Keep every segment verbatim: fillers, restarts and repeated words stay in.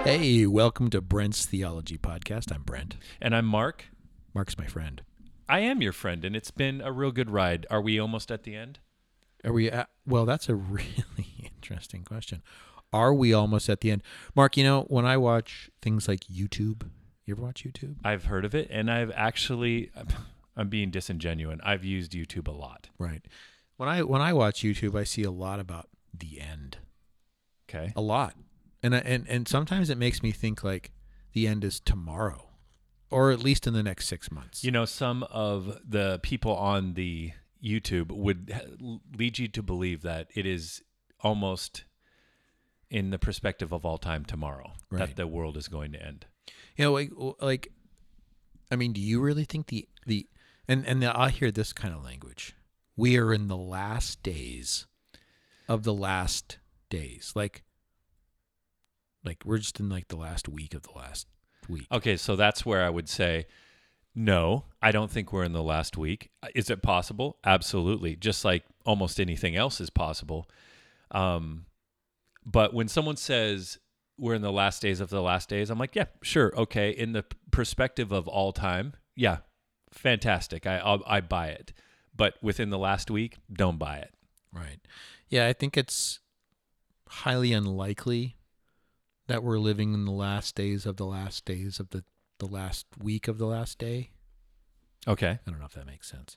Hey, welcome to Brent's Theology Podcast. I'm Brent. And I'm Mark. Mark's my friend. I am your friend, and it's been a real good ride. Are we almost at the end? Are we at, well, that's a really interesting question. Are we almost at the end? Mark, you know, when I watch things like YouTube, you ever watch YouTube? I've heard of it, and I've actually, I'm being disingenuous. I've used YouTube a lot. Right. When I when I watch YouTube, I see a lot about the end. Okay. A lot. And I, and and sometimes it makes me think like the end is tomorrow, or at least in the next six months. You know, some of the people on the YouTube would lead you to believe that it is almost in the perspective of all time tomorrow, right, that the world is going to end. You know, like, like, I mean, do you really think the, the and, and I hear this kind of language. We are in the last days of the last days. Like, like we're just in like the last week of the last week. Okay, so that's where I would say, no, I don't think we're in the last week. Is it possible? Absolutely. Just like almost anything else is possible. Um, but when someone says we're in the last days of the last days, I'm like, yeah, sure. Okay. In the perspective of all time, yeah, fantastic. I, I'll, I buy it. But within the last week, don't buy it. Right. Yeah, I think it's highly unlikely that we're living in the last days of the last days of the, the last week of the last day. Okay. I don't know if that makes sense.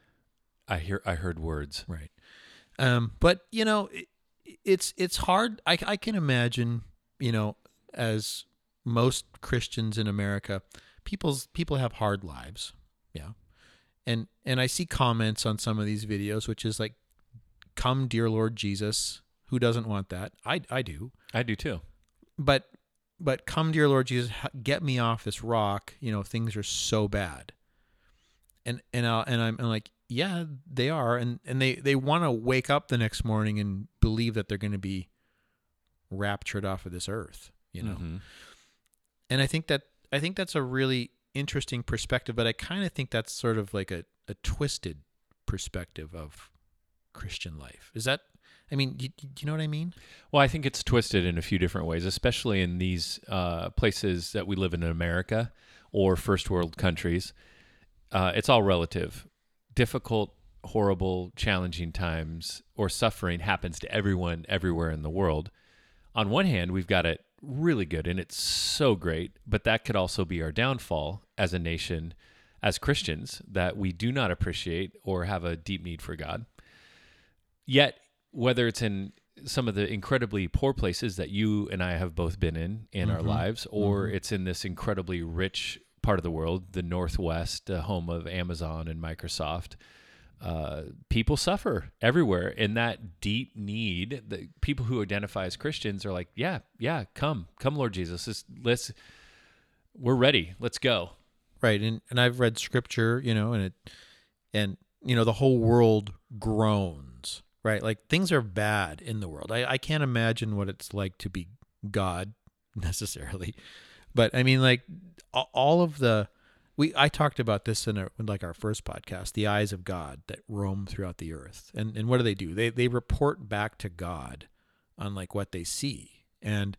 I hear, I heard words. Right. Um, but you know, it, it's, it's hard. I, I can imagine, you know, as most Christians in America, people's, people have hard lives. Yeah. And, and I see comments on some of these videos, which is like, come dear Lord Jesus. Who doesn't want that? I, I do. I do too. But, but come dear Lord Jesus, get me off this rock. You know, things are so bad. And, and, I'll, and I'm, I'm like, yeah, they are. And, and they, they want to wake up the next morning and believe that they're going to be raptured off of this earth, you know? Mm-hmm. And I think that, I think that's a really interesting perspective, but I kind of think that's sort of like a, a twisted perspective of Christian life. Is that, I mean, do, do you know what I mean? Well, I think it's twisted in a few different ways, especially in these uh, places that we live in in America or first world countries. Uh, it's all relative. Difficult, horrible, challenging times or suffering happens to everyone everywhere in the world. On one hand, we've got it really good and it's so great, but that could also be our downfall as a nation, as Christians, that we do not appreciate or have a deep need for God. Yet, whether it's in some of the incredibly poor places that you and I have both been in in mm-hmm. our lives, or mm-hmm. it's in this incredibly rich part of the world, the Northwest, the home of Amazon and Microsoft, uh, people suffer everywhere. In that deep need, the people who identify as Christians are like, yeah, yeah, come, come, Lord Jesus, let's, let's we're ready, let's go. Right, and and I've read scripture, you know, and it, and you know, the whole world groans. Right, like things are bad in the world. I, I can't imagine what it's like to be God necessarily, but I mean, like all of the we. I talked about this in, a, in like our first podcast, the eyes of God that roam throughout the earth, and and what do they do? They they report back to God on like what they see, and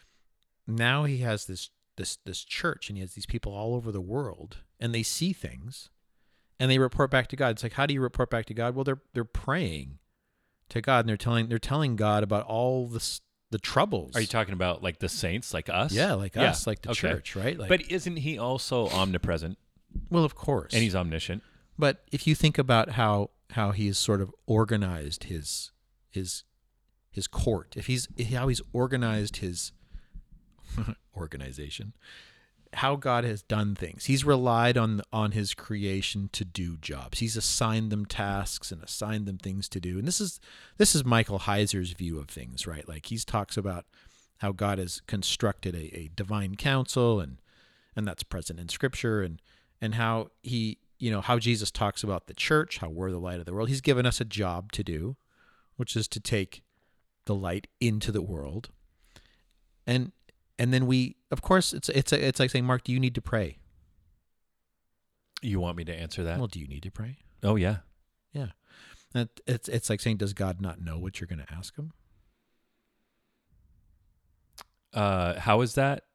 now He has this this this church, and He has these people all over the world, and they see things, and they report back to God. It's like, how do you report back to God? Well, they're they're praying to God, and they're telling they're telling God about all the the troubles. Are you talking about like the saints, like us? Yeah, like yeah. us, like the okay. church, right? Like, but isn't He also omnipresent? Well, of course, and He's omniscient. But if you think about how how He's sort of organized his his his court, if he's how He's organized his organization, how God has done things. He's relied on on His creation to do jobs. He's assigned them tasks and assigned them things to do. And this is this is Michael Heiser's view of things, right? Like he talks about how God has constructed a, a divine council, and and that's present in Scripture, and and how he, you know, how Jesus talks about the church, how we're the light of the world. He's given us a job to do, which is to take the light into the world. And And then we, of course, it's it's a, it's like saying, Mark, do you need to pray? You want me to answer that? Well, do you need to pray? Oh, yeah. Yeah. That, it's it's like saying, does God not know what you're going to ask Him? Uh, how is that?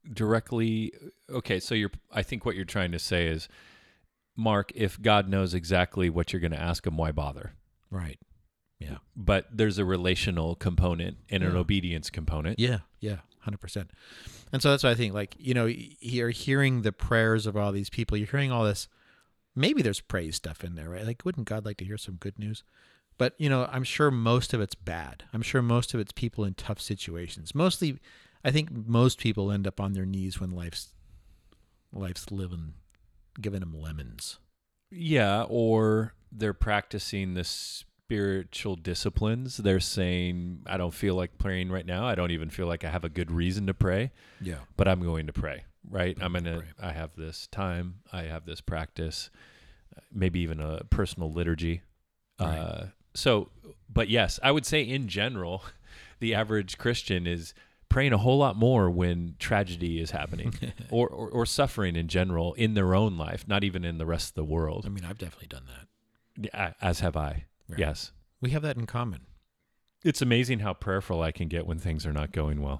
directly. Okay, so you're. I think what you're trying to say is, Mark, if God knows exactly what you're going to ask him, why bother? Right. Yeah. But there's a relational component and an Yeah. obedience component. Yeah. Yeah. one hundred percent. And so that's what I think. Like, you know, you're hearing the prayers of all these people. You're hearing all this. Maybe there's praise stuff in there, right? Like, wouldn't God like to hear some good news? But, you know, I'm sure most of it's bad. I'm sure most of it's people in tough situations. Mostly, I think most people end up on their knees when life's life's living, giving them lemons. Yeah, or they're practicing the spiritual disciplines. They're saying, I don't feel like praying right now. I don't even feel like I have a good reason to pray, Yeah. but I'm going to pray, right? I'm going to, Pray. I have this time. I have this practice, maybe even a personal liturgy. Right. Uh, so, but yes, I would say in general, the average Christian is praying a whole lot more when tragedy is happening or, or, or suffering in general in their own life, not even in the rest of the world. I mean, I've definitely done that. Yeah, as have I. Right. Yes. We have that in common. It's amazing how prayerful I can get when things are not going well.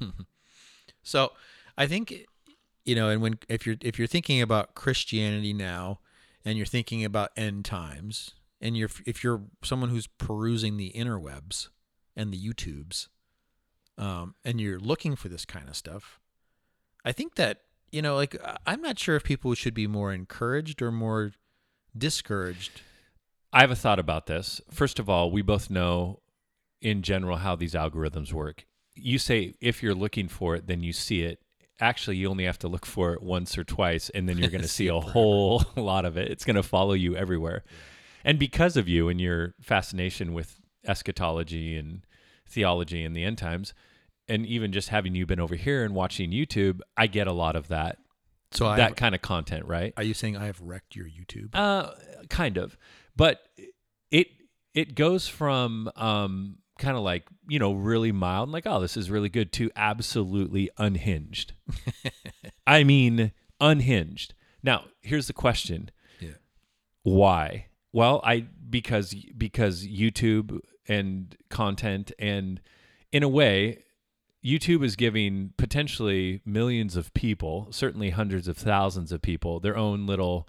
So I think, you know, and when, if you're, if you're thinking about Christianity now and you're thinking about end times and you're, if you're someone who's perusing the interwebs and the YouTubes, um, and you're looking for this kind of stuff, I think that, you know, like, I'm not sure if people should be more encouraged or more discouraged. I have a thought about this. First of all, we both know in general how these algorithms work. You say if you're looking for it, then you see it. Actually, you only have to look for it once or twice, and then you're going to see a whole lot of it. It's going to follow you everywhere. Yeah. And because of you and your fascination with eschatology and theology and the end times, and even just having you been over here and watching YouTube, I get a lot of that. So that have, kind of content, right? Are you saying I have wrecked your YouTube? Uh, kind of. But it it goes from um, kind of like, you know, really mild, like, oh, this is really good, to absolutely unhinged. I mean, unhinged. Now, here's the question. Yeah. Why? Well, I because because YouTube and content, and in a way, YouTube is giving potentially millions of people, certainly hundreds of thousands of people, their own little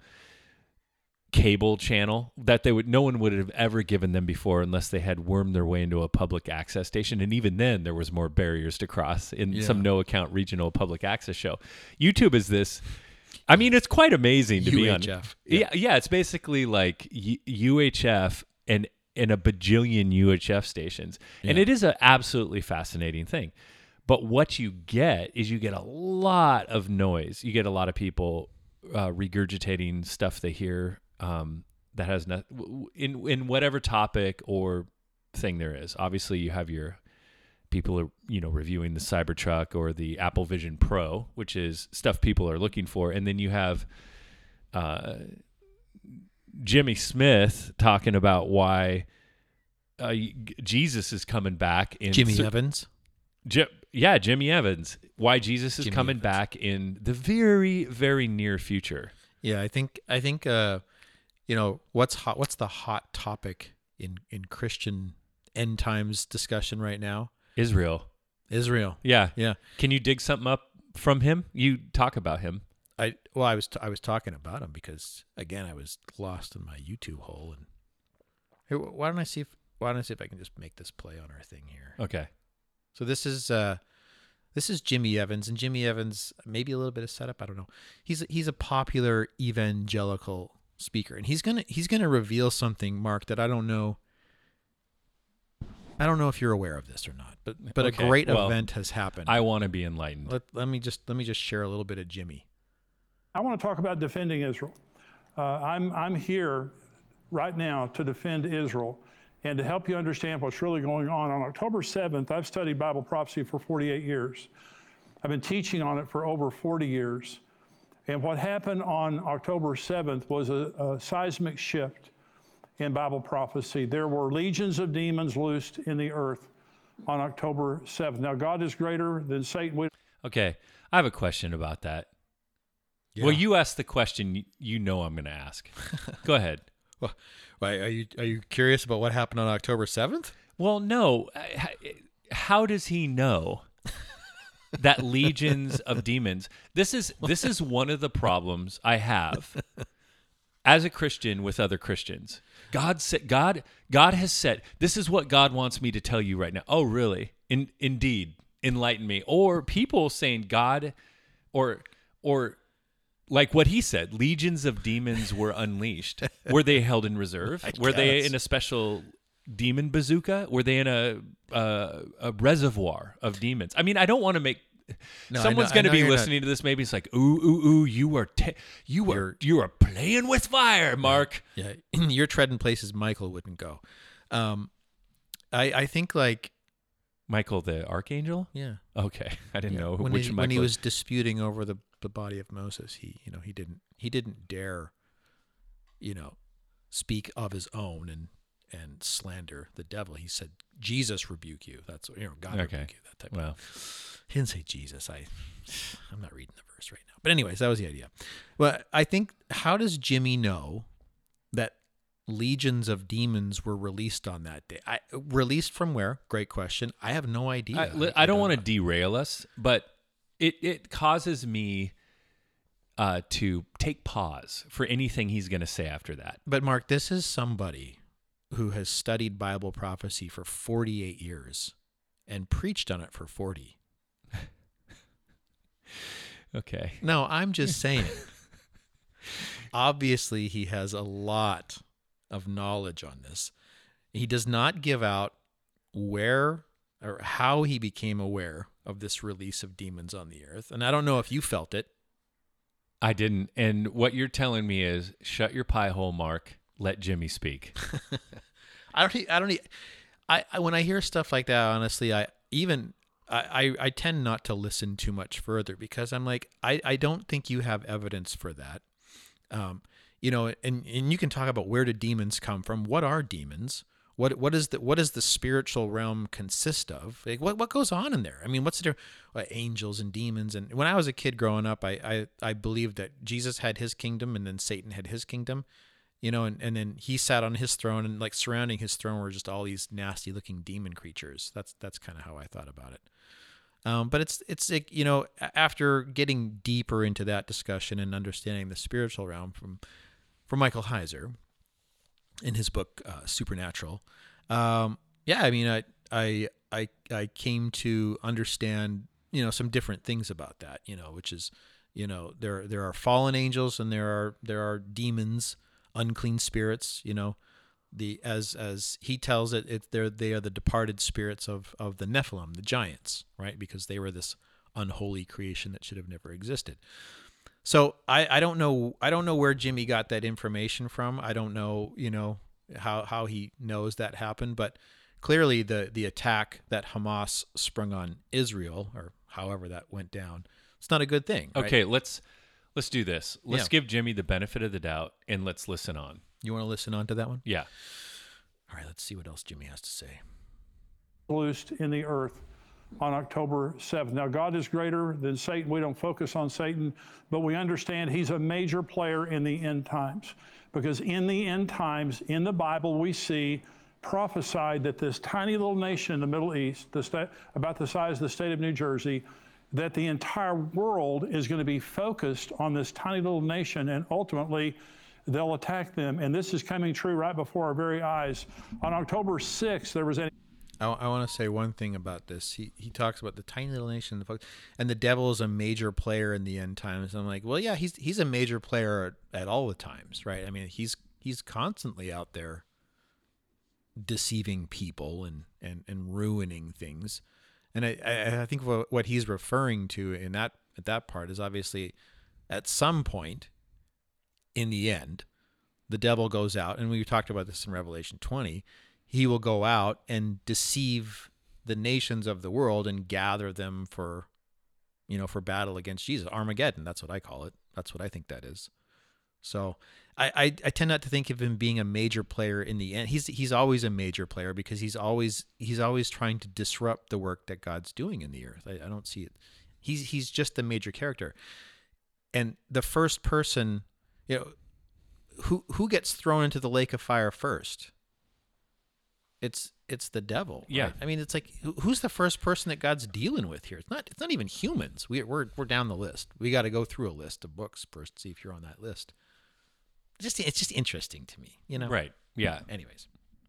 cable channel that they would no one would have ever given them before unless they had wormed their way into a public access station. And even then, there was more barriers to cross in yeah. some no-account regional public access show. YouTube is this. I mean, it's quite amazing to U H F. Be on. Yeah. yeah, yeah, it's basically like U- UHF and and a bajillion U H F stations, yeah. and it is an absolutely fascinating thing. But what you get is you get a lot of noise. You get a lot of people uh, regurgitating stuff they hear um, that has not in in whatever topic or thing there is. Obviously, you have your people are you know reviewing the Cybertruck or the Apple Vision Pro, which is stuff people are looking for, and then you have uh, Jimmy Smith talking about why uh, Jesus is coming back in Jimmy so, Evans. J- yeah, Jimmy Evans. Why Jesus is Jimmy coming Evans. back in the very, very near future. Yeah, I think I think uh, you know what's hot. What's the hot topic in in Christian end times discussion right now? Israel. Israel. Yeah, yeah. Can you dig something up from him? You talk about him. I well, I was t- I was talking about him because again I was lost in my YouTube hole. And here, why don't I see if why don't I see if I can just make this play on our thing here? Okay. So this is uh, this is Jimmy Evans, and Jimmy Evans, maybe a little bit of setup. I don't know. He's he's a popular evangelical speaker, and he's gonna he's gonna reveal something, Mark, that I don't know. I don't know if you're aware of this or not, but but okay. a great well, event has happened. I want to be enlightened. Let let me just let me just share a little bit of Jimmy. I want to talk about defending Israel. Uh, I'm I'm here right now to defend Israel. And to help you understand what's really going on, on October seventh, I've studied Bible prophecy for forty-eight years. I've been teaching on it for over forty years. And what happened on October seventh was a, a seismic shift in Bible prophecy. There were legions of demons loosed in the earth on October seventh. Now, God is greater than Satan. We- okay, I have a question about that. Yeah. Well, you asked the question you know I'm going to ask. Go ahead. Well, why, are you are you curious about what happened on October seventh? Well, no. How does he know? that legions of demons. This is this is one of the problems I have as a Christian with other Christians. God said God God has said, this is what God wants me to tell you right now. Oh, really? In, indeed, enlighten me. Or people saying God, or or like what he said, legions of demons were unleashed. Were they held in reserve? I Were they guess. in a special demon bazooka? Were they in a uh, a reservoir of demons? I mean, I don't want to make No, I someone's know- I going to know be you're not- listening to this. Maybe it's like, ooh, ooh, ooh, you are te- you are You're- you are playing with fire, Mark. Yeah, you're treading places Michael wouldn't go. Um, I I think like Michael the archangel. yeah. Okay, I didn't know when which he, Michael. when he was disputing over the, the body of Moses, he you know he didn't he didn't dare, you know, speak of his own and and slander the devil. He said, "Jesus rebuke you." That's what you know, God Okay. rebuke you. That type. Well, Of, he didn't say Jesus. I I'm not reading the verse right now. But anyways, that was the idea. Well, I think how does Jimmy know that legions of demons were released on that day? I released from where? Great question. I have no idea. I, li- I don't want to derail us, but it it causes me uh, to take pause for anything he's going to say after that. But Mark, this is somebody who has studied Bible prophecy for forty-eight years and preached on it for forty. Okay. No, I'm just saying. Obviously, he has a lot of knowledge on this. He does not give out where or how he became aware of this release of demons on the earth. And I don't know if you felt it. I didn't. And what you're telling me is, shut your pie hole, Mark. Let Jimmy speak. I don't. e- I don't. e- I, I when I hear stuff like that, honestly, I even I, I I tend not to listen too much further because I'm like I, I don't think you have evidence for that. Um, you know, and and you can talk about where do demons come from? What are demons? What what is the what does the spiritual realm consist of? Like what what goes on in there? I mean, what's the uh, angels and demons? And when I was a kid growing up, I I I believed that Jesus had his kingdom and then Satan had his kingdom. You know, and, and then he sat on his throne, and like surrounding his throne were just all these nasty looking demon creatures. That's that's kind of how I thought about it. Um, but it's it's like, you know, a- after getting deeper into that discussion and understanding the spiritual realm from from Michael Heiser in his book uh, Supernatural, um, yeah, I mean, I I I I came to understand, you know, some different things about that. You know, which is, you know, there there are fallen angels and there are there are demons, unclean spirits, you know, the as as he tells it, it they're they are the departed spirits of of the Nephilim, the giants, right? Because they were this unholy creation that should have never existed. So I I don't know I don't know where Jimmy got that information from. I don't know, you know, how how he knows that happened, but clearly the the attack that Hamas sprung on Israel, or however that went down, it's not a good thing. Right? Okay, let's let's do this. Let's Yeah. give Jimmy the benefit of the doubt, and let's listen on. You want to listen on to that one? Yeah. All right, let's see what else Jimmy has to say. loosed in the earth on October seventh. Now, God is greater than Satan. We don't focus on Satan, but we understand he's a major player in the end times. Because in the end times, in the Bible, we see prophesied that this tiny little nation in the Middle East, the sta- about the size of the state of New Jersey, that the entire world is going to be focused on this tiny little nation, and ultimately they'll attack them. And this is coming true right before our very eyes. On October sixth, there was an I, I want to say one thing about this. He he talks about the tiny little nation, the folks, and the devil is a major player in the end times. I'm like, well, yeah, he's he's a major player at, at all the times, right? I mean, he's he's constantly out there deceiving people and and, and ruining things. And I, I I think what what he's referring to in that at that part is obviously at some point in the end, the devil goes out, and we talked about this in Revelation twenty. He will go out and deceive the nations of the world and gather them for, you know, for battle against Jesus. Armageddon, that's what I call it. That's what I think that is. So I, I, I tend not to think of him being a major player in the end. He's he's always a major player because he's always he's always trying to disrupt the work that God's doing in the earth. I, I don't see it. He's he's just the major character. And the first person, you know, who who gets thrown into the lake of fire first? It's it's the devil. Yeah. Right? I mean, it's like who- who's the first person that God's dealing with here? It's not. It's not even humans. We, we're we're down the list. We got to go through a list of books first to see if you're on that list. Just it's just interesting to me, you know. Right. Yeah. Anyways,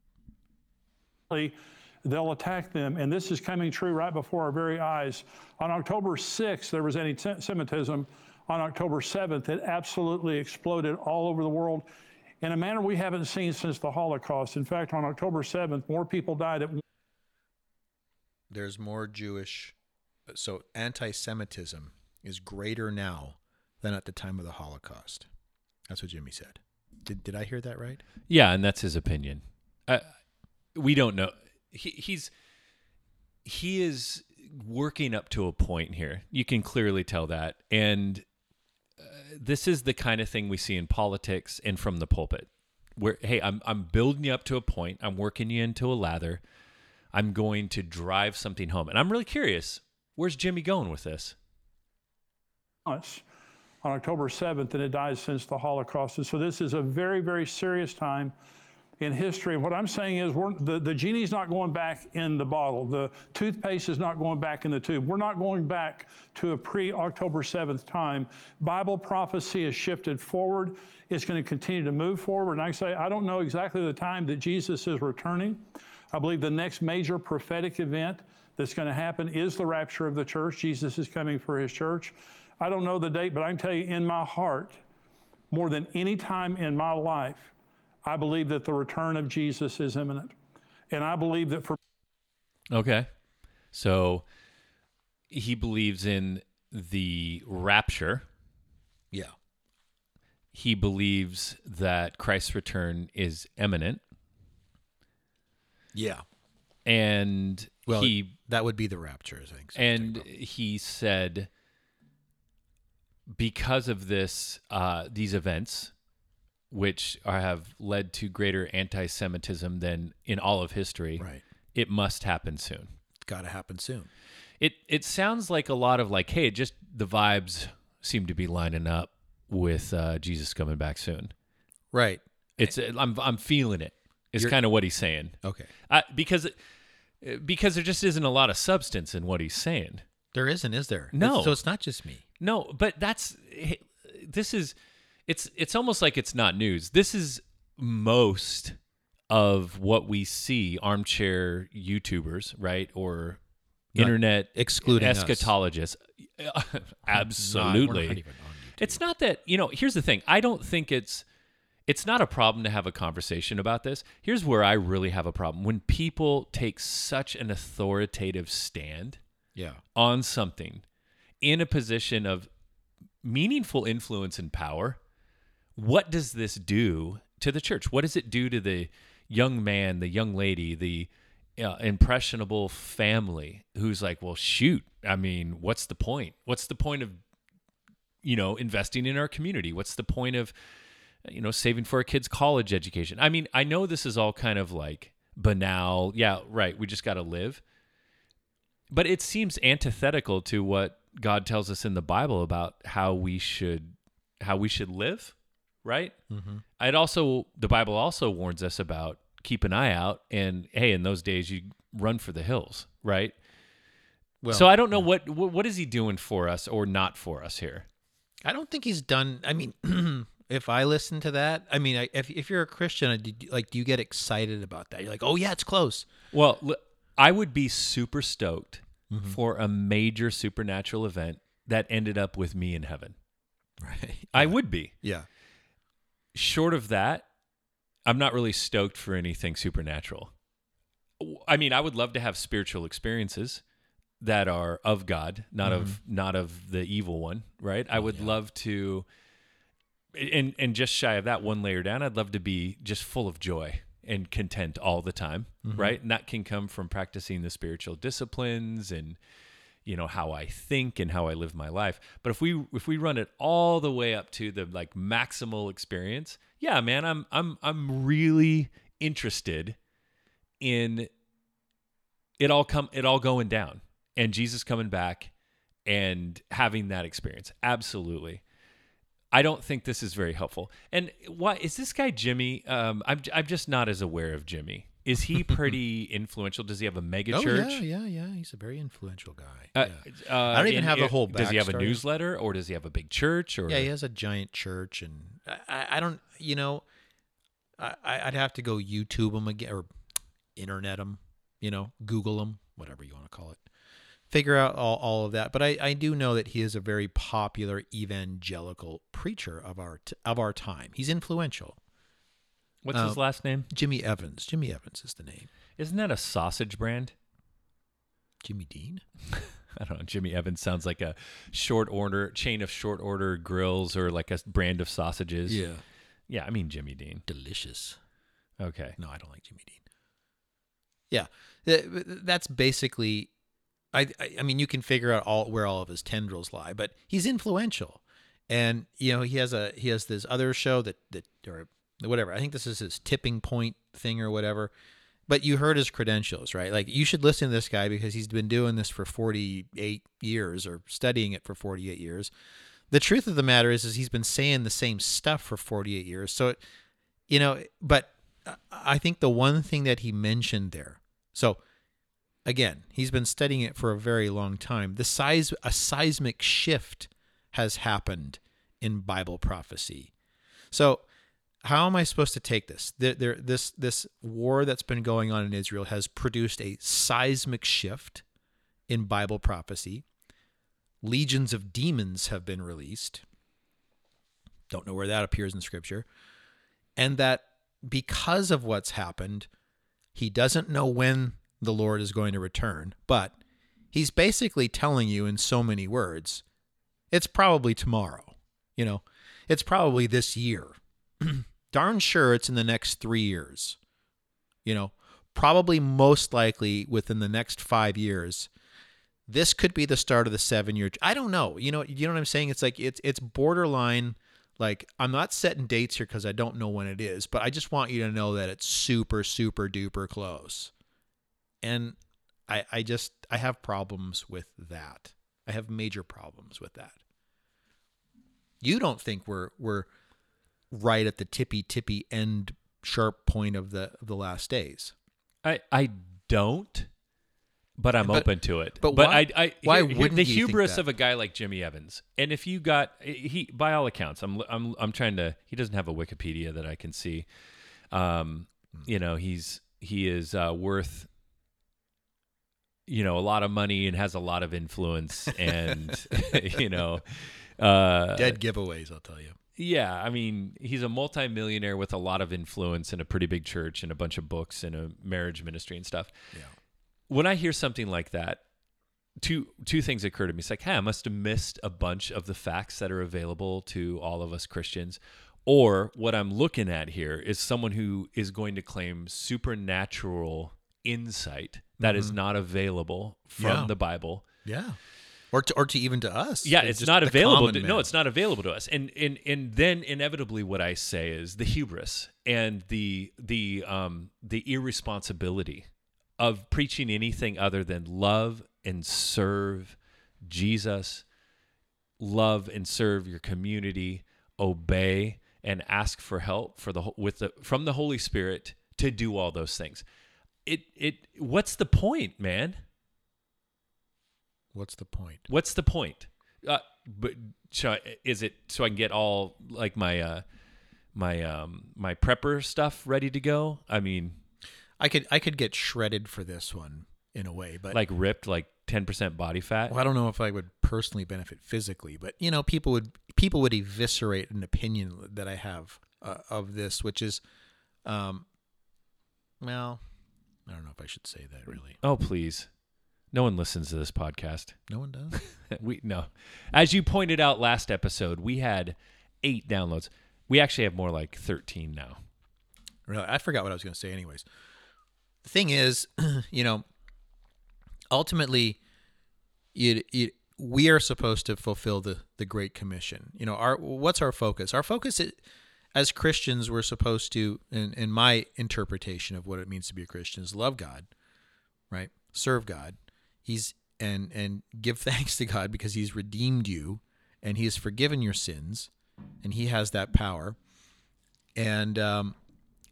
they'll attack them, and this is coming true right before our very eyes. On October sixth, there was anti-Semitism. On October seventh, it absolutely exploded all over the world in a manner we haven't seen since the Holocaust. In fact, on October seventh, more people died at there's more Jewish. So anti-Semitism is greater now than at the time of the Holocaust. That's what Jimmy said. Did did I hear that right? Yeah, and that's his opinion. Uh, we don't know. He, he's he is working up to a point here. You can clearly tell that. And uh, this is the kind of thing we see in politics and from the pulpit. Where, hey, I'm I'm building you up to a point. I'm working you into a lather. I'm going to drive something home. And I'm really curious, where's Jimmy going with this? months on October seventh, and it dies since the Holocaust. And so this is a very, very serious time in history. And what I'm saying is we're, the, the genie's not going back in the bottle. The toothpaste is not going back in the tube. We're not going back to a pre-October seventh time. Bible prophecy has shifted forward. It's going to continue to move forward. And I say, I don't know exactly the time that Jesus is returning. I believe the next major prophetic event that's going to happen is the rapture of the church. Jesus is coming for his church. I don't know the date, but I can tell you in my heart, more than any time in my life, I believe that the return of Jesus is imminent. And I believe that for... Okay. So he believes in the rapture. Yeah. He believes that Christ's return is imminent. Yeah. And Well, he that would be the rapture, I think. So and he said because of this uh, these events, which are, have led to greater anti-Semitism than in all of history, right. It must happen soon. It's got to happen soon. It it sounds like a lot of like, hey, just the vibes seem to be lining up with uh, Jesus coming back soon. Right. It's I'm I'm feeling it. It's kind of what he's saying. Okay. I, because because there just isn't a lot of substance in what he's saying. There isn't, is there? No. It's, so it's not just me. No, but that's this is it's it's almost like it's not news. This is most of what we see armchair YouTubers, right? Or Not internet excluding us. eschatologists. Absolutely. Not- we're not even on YouTube. It's not that, you know, here's the thing. I don't think it's it's not a problem to have a conversation about this. Here's where I really have a problem. When people take such an authoritative stand Yeah. on something in a position of meaningful influence and power, what does this do to the church? What does it do to the young man, the young lady, the uh, impressionable family who's like, well, shoot, I mean, what's the point? What's the point of, you know, investing in our community? What's the point of, you know, saving for a kid's college education? I mean, I know this is all kind of like banal. Yeah, right. We just got to live. But it seems antithetical to what God tells us in the Bible about how we should how we should live, right? Mm-hmm. It also the Bible also warns us about keep an eye out, and hey, in those days you run for the hills, right? Well, so I don't know what, what what is he doing for us or not for us here. I don't think he's done. I mean, if I listen to that, I mean, I, if if you're a Christian, do you- like, do you get excited about that? You're like, oh yeah, it's close. Well, l- I would be super stoked Mm-hmm. for a major supernatural event that ended up with me in heaven. Right. I would be. Yeah. Short of that, I'm not really stoked for anything supernatural. I mean, I would love to have spiritual experiences that are of God, not Mm-hmm. of not of the evil one, right? I would yeah. love to and and just shy of that, one layer down, I'd love to be just full of joy and content all the time, Mm-hmm. right? And that can come from practicing the spiritual disciplines and, you know, how I think and how I live my life. But if we if we run it all the way up to the like maximal experience, yeah, man, I'm I'm I'm really interested in it all come it all going down and Jesus coming back and having that experience. Absolutely. I don't think this is very helpful. And why is this guy Jimmy? Um, I'm I'm just not as aware of Jimmy. Is he pretty influential? Does he have a mega Oh church? yeah, yeah, yeah. He's a very influential guy. Uh, yeah. uh, I don't even and have the it- whole Does he have a backstory. newsletter, or does he have a big church? Or Yeah, he has a giant church, and I, I don't, you know, I, I'd have to go YouTube him again or internet him, you know, Google him, whatever you want to call it. Figure out all, all of that. But I, I do know that he is a very popular evangelical preacher of our t- of our time. He's influential. What's uh, his last name? Jimmy Evans. Jimmy Evans is the name. Isn't that a sausage brand? Jimmy Dean? I don't know. Jimmy Evans sounds like a short order chain of short order grills or like a brand of sausages. Yeah, I mean Jimmy Dean. Delicious. Okay. No, I don't like Jimmy Dean. Yeah, th- that's basically. I, I I mean, you can figure out all where all of his tendrils lie, but he's influential, and you know he has a he has this other show that that or whatever. I think this is his tipping point thing or whatever. But you heard his credentials, right? Like you should listen to this guy because he's been doing this for forty-eight years or studying it for forty-eight years. The truth of the matter is, is he's been saying the same stuff for forty-eight years. So, it, you know, but I think the one thing that he mentioned there. So, again, he's been studying it for a very long time. The size, a seismic shift has happened in Bible prophecy. So, how am I supposed to take this? There, there, this, this war that's been going on in Israel has produced a seismic shift in Bible prophecy. Legions of demons have been released. Don't know where that appears in Scripture. And that because of what's happened, he doesn't know when the Lord is going to return, but he's basically telling you in so many words, it's probably tomorrow. You know, it's probably this year. Darn sure it's in the next three years. You know, probably most likely within the next five years. This could be the start of the seven-year. I don't know. You know, you know what I'm saying? It's like it's it's borderline. Like I'm not setting dates here because I don't know when it is, but I just want you to know that it's super, super duper close. And I I just I have problems with that. I have major problems with that. You don't think we're we're right at the tippy tippy end sharp point of the of the last days? I I don't, but I'm But- open to it. but but why- I, I why here- here- wouldn't the you think hubris that? of a guy like Jimmy Evans? And if you got he by all accounts, I'm I'm I'm trying to. He doesn't have a Wikipedia that I can see. Um, you know, he's he is uh, worth. You know, a lot of money and has a lot of influence, and you know, uh, Dead giveaways, I'll tell you. yeah, I mean, he's a multimillionaire with a lot of influence and a pretty big church and a bunch of books and a marriage ministry and stuff. Yeah. When I hear something like that, two two things occur to me. It's like, hey, I must have missed a bunch of the facts that are available to all of us Christians. Or what I'm looking at here is someone who is going to claim supernatural insight that is not available from Yeah. the Bible. Yeah. Or to, or to even to us. Yeah, It's it's just not the available. common To, no, man. it's not available to us. And and and then inevitably, what I say is the hubris and the the um the irresponsibility of preaching anything other than love and serve Jesus, love and serve your community, obey and ask for help for the with the from the Holy Spirit to do all those things. It it what's the point, man? What's the point? What's the point? Uh, but should I, is it so I can get all like my uh, my um, my prepper stuff ready to go? I mean, I could I could get shredded for this one in a way, but like ripped, like ten percent body fat. well, I don't know if I would personally benefit physically, but you know, people would people would eviscerate an opinion that I have uh, of this, which is, um, well, I don't know if I should say that really. Oh please, no one listens to this podcast. No one does. we no, as you pointed out last episode, we had eight downloads. We actually have more like thirteen now. Really, I forgot what I was going to say. Anyways, the thing is, you know, ultimately, it, it, we are supposed to fulfill the the Great Commission. You know, our what's our focus? Our focus is, as Christians, we're supposed to, in, in my interpretation of what it means to be a Christian, is love God, right? Serve God. He's and and give thanks to God because He's redeemed you and He has forgiven your sins, and He has that power. And um,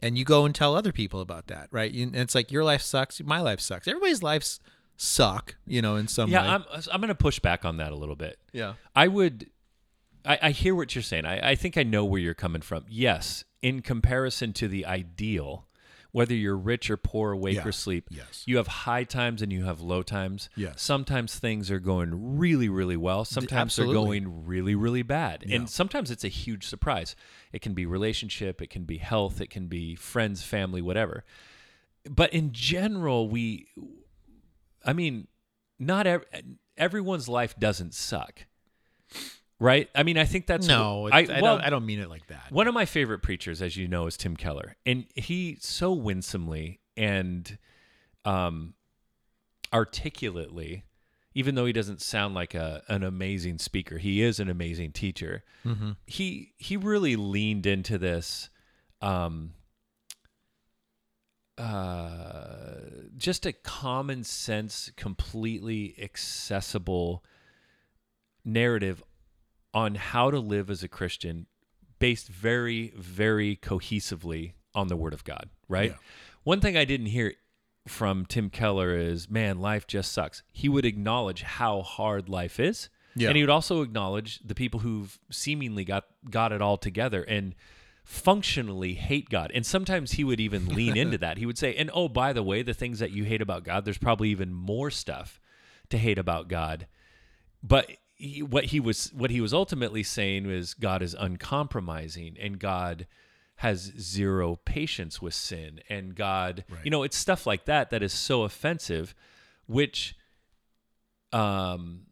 and you go and tell other people about that, right? You, and it's like your life sucks, my life sucks. Everybody's lives suck, you know, in some Yeah, way. I'm I'm going to push back on that a little bit. Yeah. I would, I, I hear what you're saying. I, I think I know where you're coming from. Yes, in comparison to the ideal, whether you're rich or poor, awake Yeah. or asleep, Yes. you have high times and you have low times. Yes. Sometimes things are going really, really well. Sometimes they're absolutely. going really, really bad. Yeah. And sometimes it's a huge surprise. It can be relationship, it can be health, it can be friends, family, whatever. But in general, we, I mean, not ev- everyone's life doesn't suck. Right? I mean, I think that's No, I, it's- I, well, don't. I don't mean it like that. one of my favorite preachers, as you know, is Tim Keller, and he so winsomely and um, articulately, even though he doesn't sound like a an amazing speaker, he is an amazing teacher. Mm-hmm. He he really leaned into this, um, uh, just a common sense, completely accessible narrative on how to live as a Christian, based very, very cohesively on the Word of God, right? Yeah. One thing I didn't hear from Tim Keller is, man, life just sucks. He would acknowledge how hard life is, Yeah. and he would also acknowledge the people who've seemingly got, got it all together and functionally hate God. And sometimes he would even lean into that. He would say, and oh, by the way, the things that you hate about God, there's probably even more stuff to hate about God. But He, what he was what he was ultimately saying was God is uncompromising and God has zero patience with sin, and God, Right. you know, it's stuff like that that is so offensive, which, um,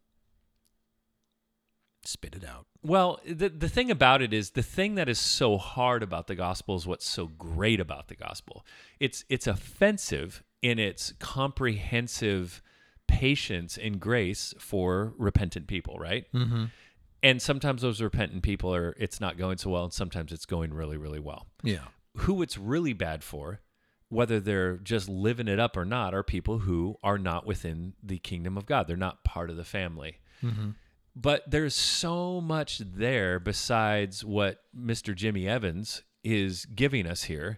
Spit it out. well, the the thing about it is the thing that is so hard about the gospel is what's so great about the gospel. It's it's offensive in its comprehensive patience and grace for repentant people, right? Mm-hmm. And sometimes those repentant people are, it's not going so well, and sometimes it's going really, really well. Yeah. Who it's really bad for, whether they're just living it up or not, are people who are not within the kingdom of God. They're not part of the family. Mm-hmm. But there's so much there besides what Mister Jimmy Evans is giving us here.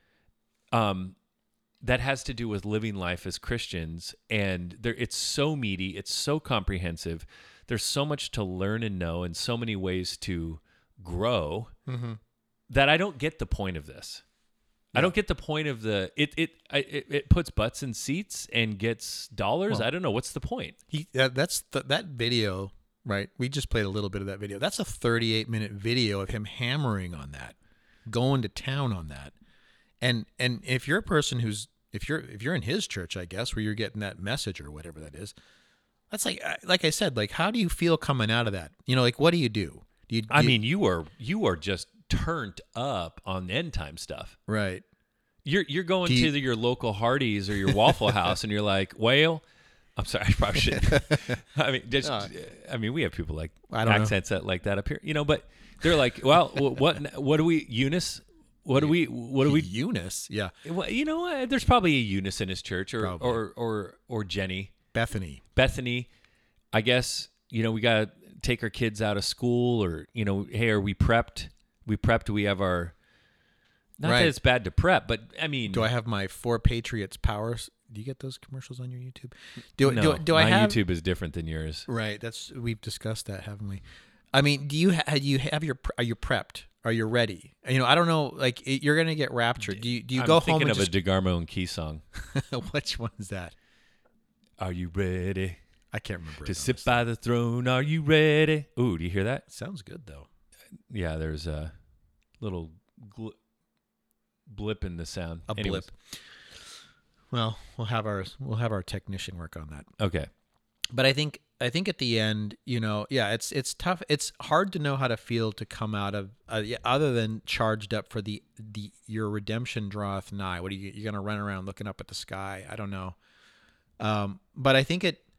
Um, that has to do with living life as Christians, and there, it's so meaty, it's so comprehensive. There's so much to learn and know, and so many ways to grow Mm-hmm. that I don't get the point of this. I Yeah. don't get the point of the it. It I, it, it puts butts in seats and gets dollars. Well, I don't know what's the point. He that, that's the, that video, right? We just played a little bit of that video. That's a thirty-eight minute video of him hammering on that, going to town on that. And and if you're a person who's if you're if you're in his church, I guess, where you're getting that message or whatever that is, that's like like I said, like how do you feel coming out of that? You know, like what do you do? Do you? Do I you- mean, you are you are just turned up on end time stuff. right? You're you're going Do you- to the, your local Hardee's or your Waffle House, and you're like, "Whale." I'm sorry, I probably shouldn't. I mean, just No. I mean, we have people like I don't know. accents that like that up here, you know. But they're like, "Well, wh- what what do we Eunice? What do we what do we?" Eunice, yeah, Well, you know, what? There's probably a Eunice in his church, or Probably. or or or Jenny, Bethany. Bethany. I guess you know we got to take our kids out of school, or you know, hey, are we prepped? We prepped. We have our. Not Right. that it's bad to prep, but I mean, Do I have my Four Patriots powers? Do you get those commercials on your YouTube? Do no, do, do I my have YouTube is different than yours. Right. That's we've discussed that, haven't we? I mean, do you ha- you have your are you prepped? Are you ready? You know, I don't know. Like it, you're gonna get raptured. Do you do you I'm go home thinking and of just a DeGarmo and Key song. which one is that? Are you ready I can't remember. to it, sit honestly. by the throne? Are you ready? Ooh, do you hear that? Sounds good though. Yeah, there's a little gl- blip in the sound. A Anyways, blip. Well, we'll have our we'll have our technician work on that. Okay. But I think I think at the end, you know, yeah, it's it's tough. It's hard to know how to feel to come out of uh, yeah, other than charged up for the the your redemption draweth nigh. What are you you're gonna run around looking up at the sky? I don't know. Um, but I think it.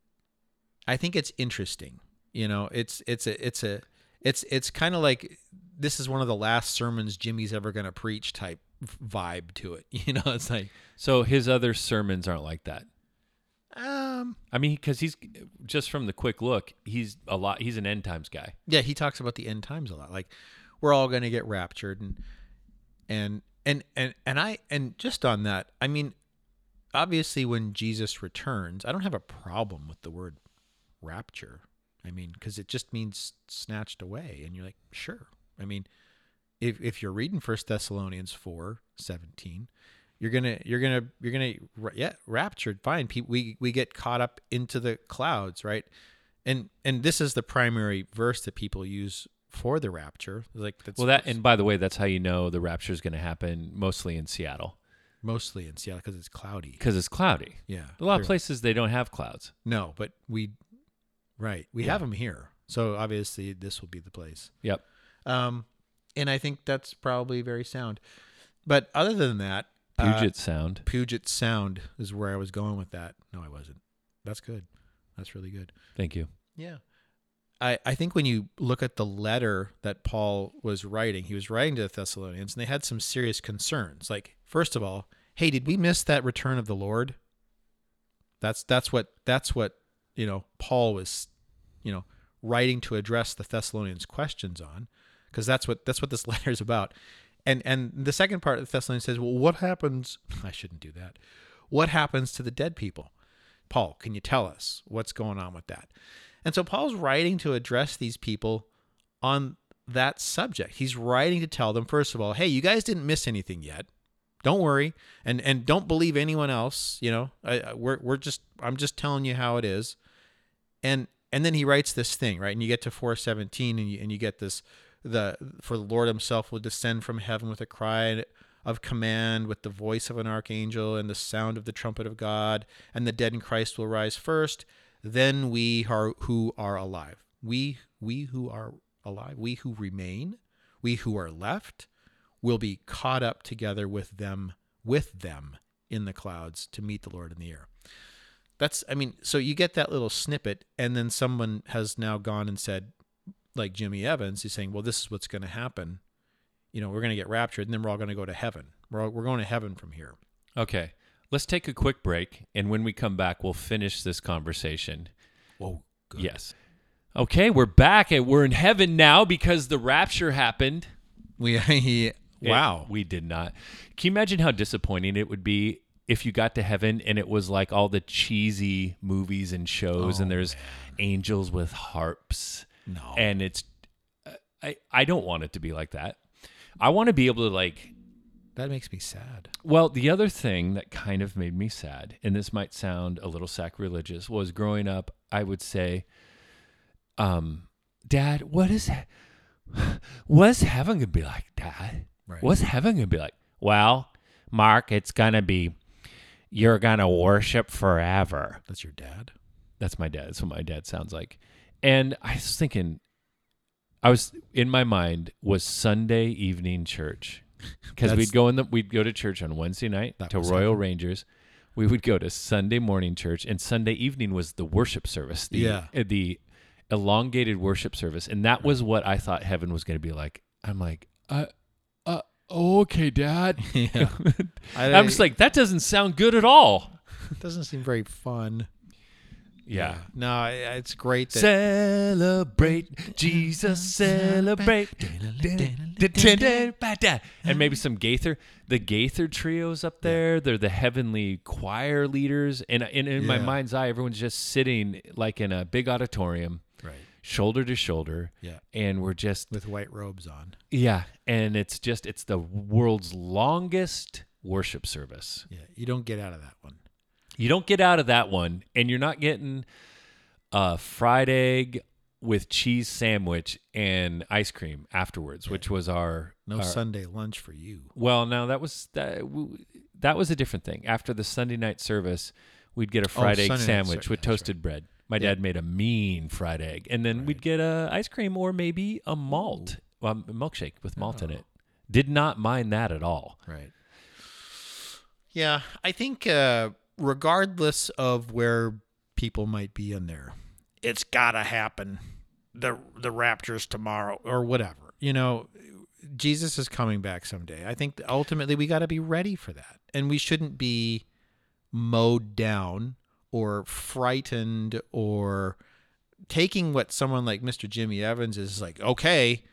I think it's interesting. You know, it's it's a it's a it's it's kind of like this is one of the last sermons Jimmy's ever gonna preach type vibe to it. You know, it's like So his other sermons aren't like that. um. I mean, because he's just from the quick look, he's a lot. He's an end times guy. Yeah, he talks about the end times a lot. Like we're all going to get raptured, and and And and and I and just on that, I mean, obviously when Jesus returns, I don't have a problem with the word rapture. I mean, because it just means snatched away, and you're like, sure. I mean, if if you're reading First Thessalonians four seventeen, you're gonna you're gonna you're gonna yeah raptured. Fine, people, we we get caught up into the clouds, right? And and this is the primary verse that people use for the rapture. Like that's Well, that and by the way, that's how you know the rapture is going to happen mostly in Seattle mostly in Seattle because it's cloudy. because it's cloudy. Yeah, A lot of clearly. places they don't have clouds. No, but we right we Yeah. have them here, so obviously this will be the place. Yep. Um, and I think that's probably very sound. But other than that, uh, Puget Sound. Puget Sound is where I was going with that. No, I wasn't. That's good. That's really good. Thank you. Yeah. I, I think when you look at the letter that Paul was writing, he was writing to the Thessalonians, and they had some serious concerns. Like, first of all, hey, did we miss that return of the Lord? That's that's what that's what, you know, Paul was, you know, writing to address the Thessalonians' questions on, because that's what that's what this letter is about. And and the second part of the Thessalonians says, well, what happens? I shouldn't do that. What happens to the dead people? Paul, can you tell us what's going on with that? And so Paul's writing to address these people on that subject. He's writing to tell them, first of all, hey, you guys didn't miss anything yet. Don't worry, and and don't believe anyone else. You know, I, I, we're we're just I'm just telling you how it is. And and then he writes this thing, right? And you get to four seventeen, and you and you get this. The for the Lord himself will descend from heaven with a cry of command, with the voice of an archangel and the sound of the trumpet of God, and the dead in Christ will rise first. Then we are who are alive, we we who are alive, we who remain, we who are left, will be caught up together with them with them in the clouds to meet the Lord in the air. That's I mean, so you get that little snippet, and then someone has now gone and said, like Jimmy Evans is saying, well, this is what's going to happen. You know, we're going to get raptured, and then we're all going to go to heaven. We're all, we're going to heaven from here. Okay. Let's take a quick break, and when we come back, we'll finish this conversation. Whoa, good. Yes. Okay, we're back, and we're in heaven now because the rapture happened. We he, wow. It- we did not. Can you imagine how disappointing it would be if you got to heaven and it was like all the cheesy movies and shows, Oh, and there's angels with harps, No. and it's I I don't want it to be like that. I want to be able to like. That makes me sad. Well, the other thing that kind of made me sad, and this might sound a little sacrilegious, was growing up, I would say, um, Dad, what is what's heaven gonna be like, Dad? Right. What's heaven gonna be like? Well, Mark, it's gonna be you're gonna worship forever. That's your dad? That's my dad. That's what my dad sounds like. And I was thinking, I was in my mind was Sunday evening church. Because That's- we'd go in the we'd go to church on Wednesday night That to was Royal heaven. Rangers. We would go to Sunday morning church, and Sunday evening was the worship service. The, Yeah. uh, the elongated worship service, and that was what I thought heaven was going to be like. I'm like, uh, uh, okay, Dad. Yeah. I, I'm just like, that doesn't sound good at all. it doesn't seem very fun. Yeah. No, I- it's great that Celebrate, Jesus, celebrate. And maybe some Gaither. The Gaither trio's up there. They're the heavenly choir leaders. And, and in my Yeah. mind's eye, everyone's just sitting like in a big auditorium, right. shoulder to shoulder. Yeah. And we're just, With white robes on. yeah. And it's just, it's the world's longest worship service. Yeah. You don't get out of that one. You don't get out of that one, and you're not getting a fried egg with cheese sandwich and ice cream afterwards, which was our No our- Sunday lunch for you. Well, no, that was that. w- That was a different thing. After the Sunday night service, we'd get a fried egg Sunday night sandwich service, with that's toasted bread. My Yeah. dad made a mean fried egg, and then we'd get a ice cream or maybe a malt, well, a milkshake with malt in Oh. it. Did not mind that at all. Right. Yeah, I think uh, regardless of where people might be in there, it's gotta happen. The the rapture's tomorrow or whatever. You know, Jesus is coming back someday. I think ultimately we got to be ready for that, and we shouldn't be mowed down or frightened or taking what someone like Mister Jimmy Evans is like. Okay,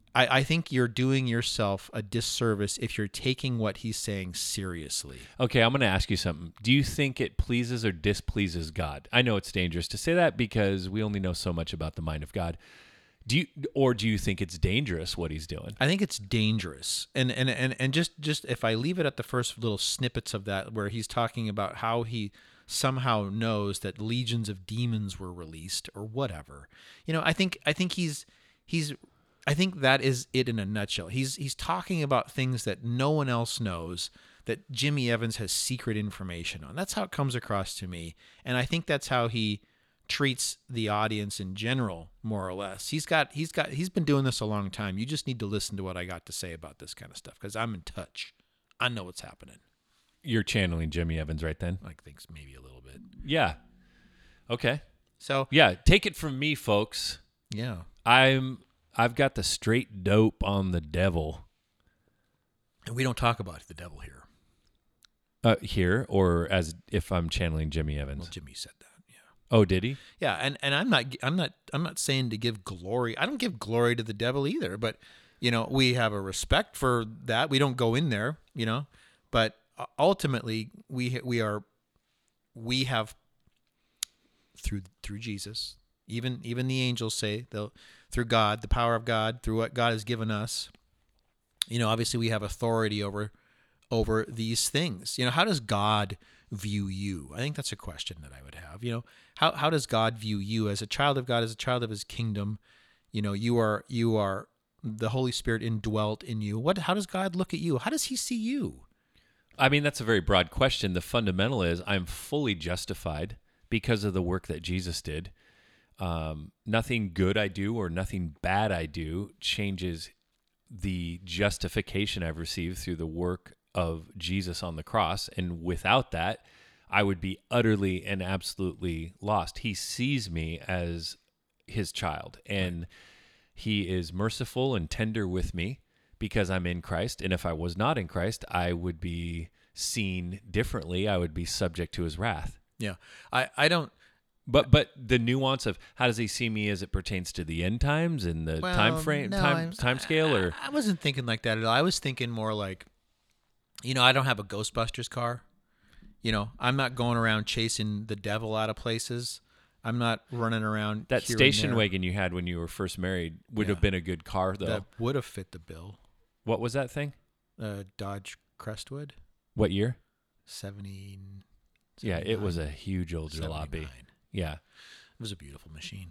I, I think you're doing yourself a disservice if you're taking what he's saying seriously. Okay, I'm going to ask you something. Do you think it pleases or displeases God? I know it's dangerous to say that because we only know so much about the mind of God. Do you, or do you think it's dangerous what he's doing? I think it's dangerous. And and and and just just if I leave it at the first little snippets of that where he's talking about how he somehow knows that legions of demons were released or whatever. You know, I think I think he's he's I think that is it in a nutshell. He's he's talking about things that no one else knows, that Jimmy Evans has secret information on. That's how it comes across to me. And I think that's how he treats the audience in general, more or less. He's got he's got he's been doing this a long time. You just need to listen to what I got to say about this kind of stuff because I'm in touch. I know what's happening. You're channeling Jimmy Evans right then? I think maybe a little bit. Yeah. Okay. So yeah, take it from me, folks. Yeah. I'm I've got the straight dope on the devil. And we don't talk about the devil here. Uh, here or as if I'm channeling Jimmy Evans. Well, Jimmy said that. Oh, did he? Yeah, and, and I'm not I'm not I'm not saying to give glory. I don't give glory to the devil either, but you know, we have a respect for that. We don't go in there, you know. But ultimately, we we are we have through through Jesus, even even the angels say they'll through God, the power of God, through what God has given us. You know, obviously we have authority over over these things. You know, how does God view you? I think that's a question that I would have. You know, how how does God view you as a child of God, as a child of his kingdom? You know, you are you are the Holy Spirit indwelt in you. What how does God look at you? How does he see you? I mean, that's a very broad question. The fundamental is I'm fully justified because of the work that Jesus did. Um, nothing good I do or nothing bad I do changes the justification I've received through the work of Jesus on the cross. And without that, I would be utterly and absolutely lost. He sees me as his child, and he is merciful and tender with me because I'm in Christ. And if I was not in Christ, I would be seen differently. I would be subject to his wrath. Yeah. I, I don't... But but the nuance of how does he see me as it pertains to the end times and the well, time frame, no, time I'm- time scale, or I, I wasn't thinking like that at all. I was thinking more like, you know, I don't have a Ghostbusters car. You know, I'm not going around chasing the devil out of places. I'm not running around. that here and station there. wagon you had when you were first married would Yeah. have been a good car, though. That would have fit the bill. What was that thing? Uh, Dodge Crestwood, What year? seventy. Yeah, it was a huge old jalopy. seventy-nine. Yeah. It was a beautiful machine.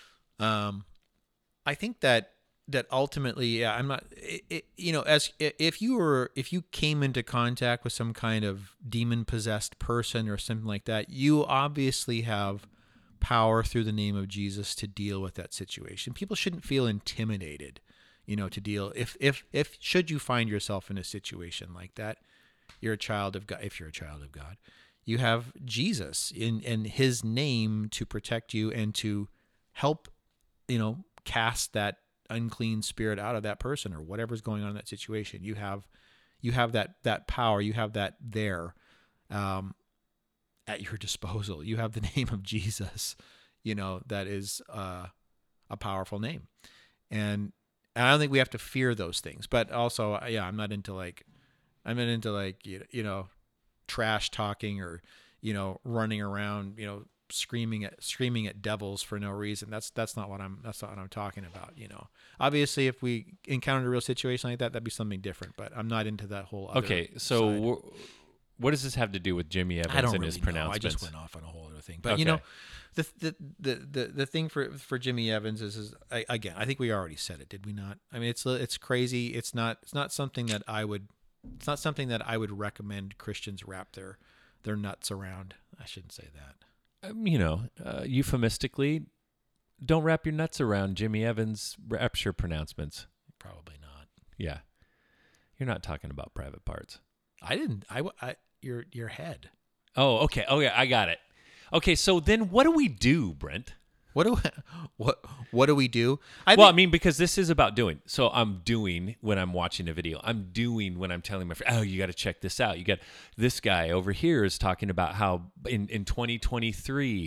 Um, I think that that ultimately, yeah, I'm not. It, it, you know, as if you were, if you came into contact with some kind of demon possessed person or something like that, you obviously have power through the name of Jesus to deal with that situation. People shouldn't feel intimidated, you know, to deal if if if should you find yourself in a situation like that, you're a child of God. If you're a child of God, you have Jesus in, in his name to protect you and to help, you know, cast that unclean spirit out of that person or whatever's going on in that situation. You have, you have that, that power, you have that there, um, at your disposal. You have the name of Jesus, you know, that is, uh, a powerful name. And, and I don't think we have to fear those things, but also, yeah, I'm not into like, I'm not into like, you you know, trash talking or, you know, running around, you know, screaming at screaming at devils for no reason. That's that's not what I'm that's not what I'm talking about. You know, obviously, if we encountered a real situation like that, that'd be something different. But I'm not into that whole. Other Okay, so side. wh- what does this have to do with Jimmy Evans I don't and really his know. pronouncements? I just went off on a whole other thing. But Okay. you know, the the, the the the thing for for Jimmy Evans is is I, again, I think we already said it, did we not? I mean, it's it's crazy. It's not it's not something that I would. It's not something that I would recommend Christians wrap their their nuts around. I shouldn't say that. Um, you know, uh, euphemistically, don't wrap your nuts around Jimmy Evans' rapture pronouncements. Probably not. Yeah. You're not talking about private parts. I didn't. I, I your your head. Oh, okay. Oh, yeah, I got it. Okay, so then what do we do, Brent? What do what what do we do? I Well, I think, mean, because this is about doing. So I'm doing when I'm watching a video. I'm doing when I'm telling my friend, oh, you got to check this out. You got this guy over here is talking about how in, in twenty twenty-three,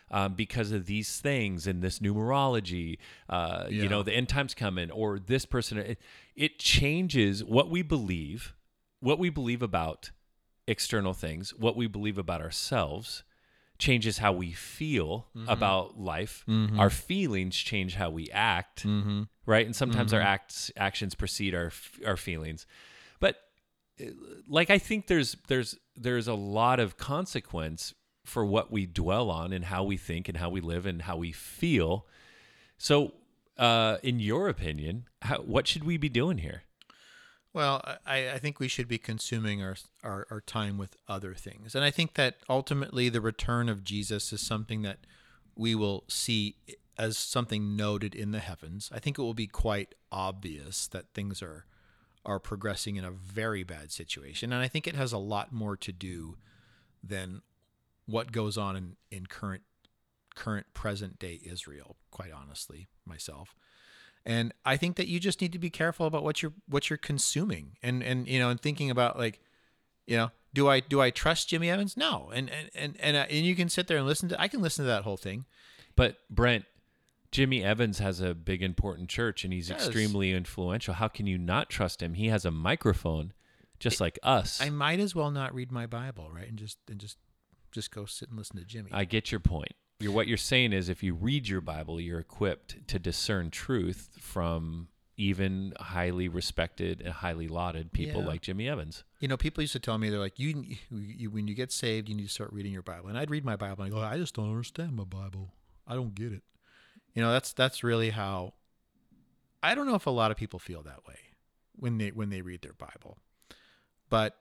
um, because of these things and this numerology, uh, you know, Yeah. the end times coming, or this person. It, it changes what we believe, what we believe about external things, what we believe about ourselves, changes how we feel about life. Our feelings change how we act, Mm-hmm. right? And sometimes our acts actions precede our our feelings. But uh, like I think there's there's there's a lot of consequence for what we dwell on and how we think and how we live and how we feel. So, uh, in your opinion, how, what should we be doing here? Well, I, I think we should be consuming our, our our time with other things, and I think that ultimately the return of Jesus is something that we will see as something noted in the heavens. I think it will be quite obvious that things are are progressing in a very bad situation, and I think it has a lot more to do than what goes on in, in current current present day Israel. Quite honestly, myself. And I think that you just need to be careful about what you're what you're consuming, and and you know, and thinking about, like, you know, do I do I trust Jimmy Evans? No, and and and and, uh, and you can sit there and listen to. I can listen to that whole thing. But Brent, Jimmy Evans has a big important church, and he's He does. extremely influential. How can you not trust him? He has a microphone, just like us. I might as well not read my Bible, right, and just and just just go sit and listen to Jimmy. I get your point. You're, what you're saying is, if you read your Bible, you're equipped to discern truth from even highly respected and highly lauded people Yeah. like Jimmy Evans. You know, people used to tell me, they're like, you, you when you get saved, you need to start reading your Bible. And I'd read my Bible and I go, I just don't understand my Bible. I don't get it. You know, that's that's really how. I don't know if a lot of people feel that way when they when they read their Bible, but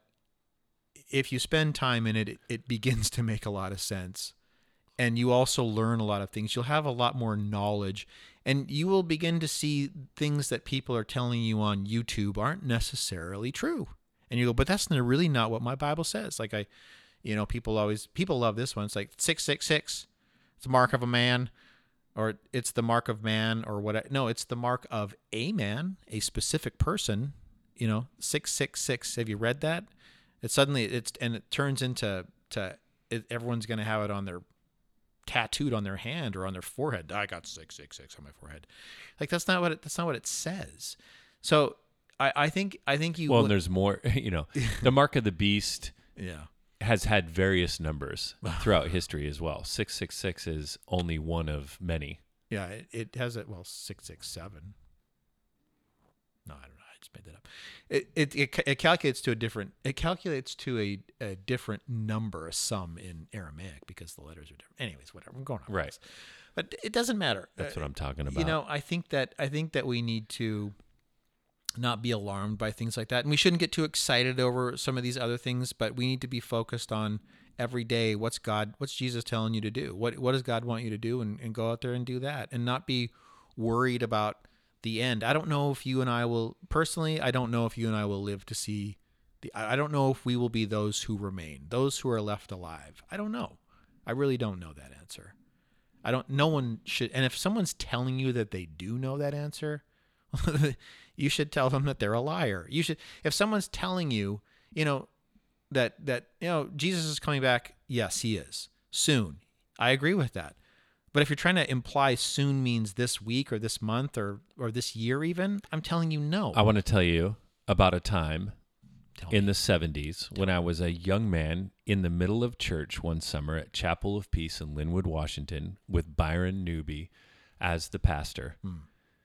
if you spend time in it, it, it begins to make a lot of sense. And you also learn a lot of things. You'll have a lot more knowledge, and you will begin to see things that people are telling you on YouTube aren't necessarily true. And you go, but that's not- really not what my Bible says. Like I, you know, people always, people love this one. It's like six six six. It's the mark of a man, or it's the mark of man, or what? No, it's the mark of a man, a specific person. You know, six six six. Have you read that? It suddenly it's and it turns into to it, everyone's going to have it on their tattooed on their hand or on their forehead. I got six six six on my forehead. Like that's not what it, that's not what it says. So I, I think I think you. Well, and there's more. You know, the mark of the beast yeah. has had various numbers throughout history as well. six six six is only one of many. Yeah, it, it has it. Well, six six seven. No, I don't know. I just made that up. It it it, ca- it calculates to a different. It calculates to a, a different number, a sum in Aramaic because the letters are different. Anyways, whatever. I'm going on. with Right. this. But it doesn't matter. That's Uh, what I'm talking about. You know, I think that I think that we need to not be alarmed by things like that, and we shouldn't get too excited over some of these other things. But we need to be focused on every day. What's God? What's Jesus telling you to do? What What does God want you to do? And, and go out there and do that, and not be worried about the end. I don't know if you and I will personally. I don't know if you and I will live to see the. I I don't know if we will be those who remain, those who are left alive. I don't know. I really don't know that answer. I don't. No one should. And if someone's telling you that they do know that answer, you should tell them that they're a liar. You should. If someone's telling you, you know, that that you know Jesus is coming back, yes, he is soon. I agree with that. But if you're trying to imply soon means this week or this month or or this year, even, I'm telling you no. I want to tell you about a time Tell in me. the seventies when I was a young man in the middle of church one summer at Chapel of Peace in Linwood, Washington, with Byron Newby as the pastor. Hmm.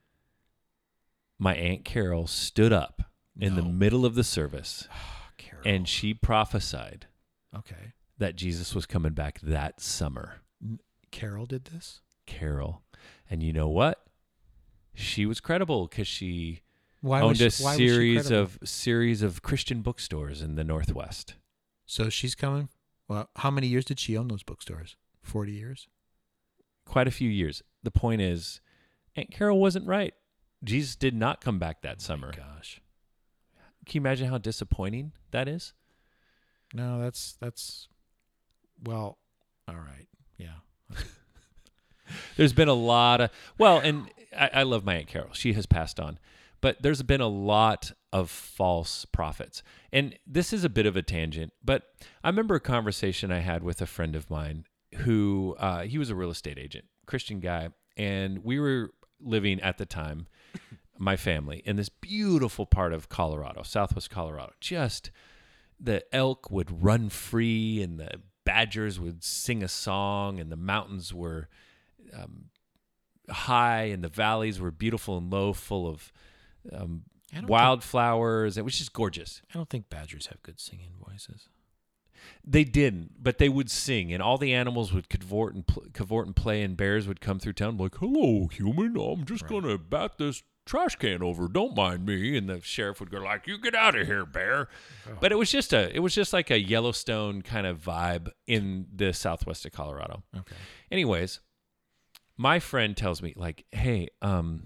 My Aunt Carol stood up in the No. middle of the service Carol. and she prophesied okay, that Jesus was coming back that summer. Carol did this. Carol. And you know what? She was credible because she Why owned was a she, why was she series credible? of series of Christian bookstores in the Northwest. So she's coming. Well, how many years did she own those bookstores? Forty years. Quite a few years. The point is, Aunt Carol wasn't right. Jesus did not come back that summer. Gosh. Can you imagine how disappointing that is? No, that's that's. Well, all right. Yeah. There's been a lot of, well, and I, I love my Aunt Carol. She has passed on. But there's been a lot of false prophets. And this is a bit of a tangent, but I remember a conversation I had with a friend of mine who uh, he was a real estate agent, Christian guy, and we were living at the time, my family, in this beautiful part of Colorado, Southwest Colorado. Just the elk would run free, and the badgers would sing a song, and the mountains were um, high, and the valleys were beautiful and low, full of um, wildflowers. It was just gorgeous. I don't think badgers have good singing voices. They didn't, but they would sing, and all the animals would cavort and pl- cavort and play, and bears would come through town like, "Hello, human, I'm just right. gonna bat this trash can over. Don't mind me." And the sheriff would go like, "You get out of here, bear." Oh. But it was just a, it was just like a Yellowstone kind of vibe in the southwest of Colorado. Okay. Anyways, my friend tells me like, "Hey, um,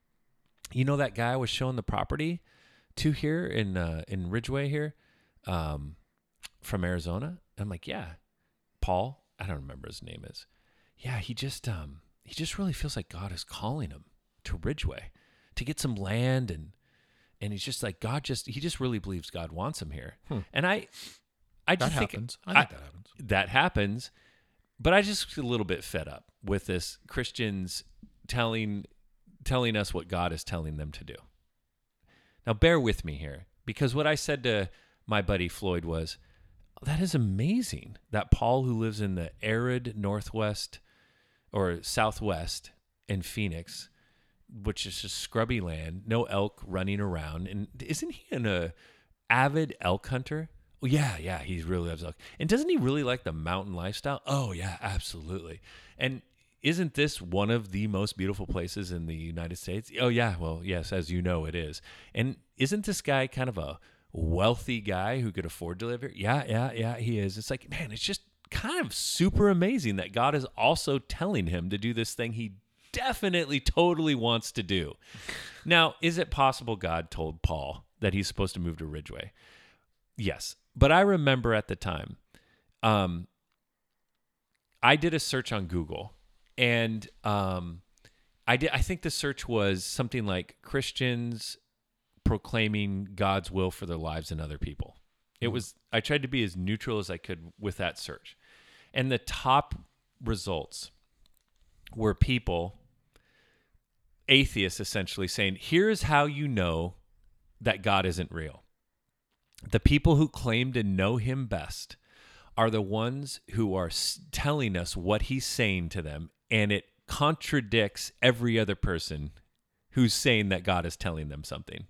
you know that guy I was showing the property to here in uh, in Ridgeway here, um." from Arizona?" I'm like, "Yeah, Paul." I don't remember his name is. "Yeah, he just um he just really feels like God is calling him to Ridgeway to get some land, and and he's just like, God just he just really believes God wants him here." Hmm. And I I just that think happens. I think I, that happens. That happens. But I just a little bit fed up with this Christians telling telling us what God is telling them to do. Now bear with me here, because what I said to my buddy Floyd was, that is amazing that Paul, who lives in the arid northwest or southwest in Phoenix, which is just scrubby land, no elk running around, and isn't he an uh, avid elk hunter? Well, yeah, yeah, he really loves elk. And doesn't he really like the mountain lifestyle? Oh, yeah, absolutely. And isn't this one of the most beautiful places in the United States? Oh, yeah, well, yes, as you know, it is. And isn't this guy kind of a wealthy guy who could afford to live here? Yeah, yeah, yeah, he is. It's like, man, it's just kind of super amazing that God is also telling him to do this thing he definitely totally wants to do. Now, is it possible God told Paul that he's supposed to move to Ridgeway? Yes. But I remember at the time, um, I did a search on Google, and um, I did. I think the search was something like Christians proclaiming God's will for their lives and other people. It was, I tried to be as neutral as I could with that search. And the top results were people, atheists essentially, saying, here's how you know that God isn't real. The people who claim to know him best are the ones who are telling us what he's saying to them, and it contradicts every other person who's saying that God is telling them something.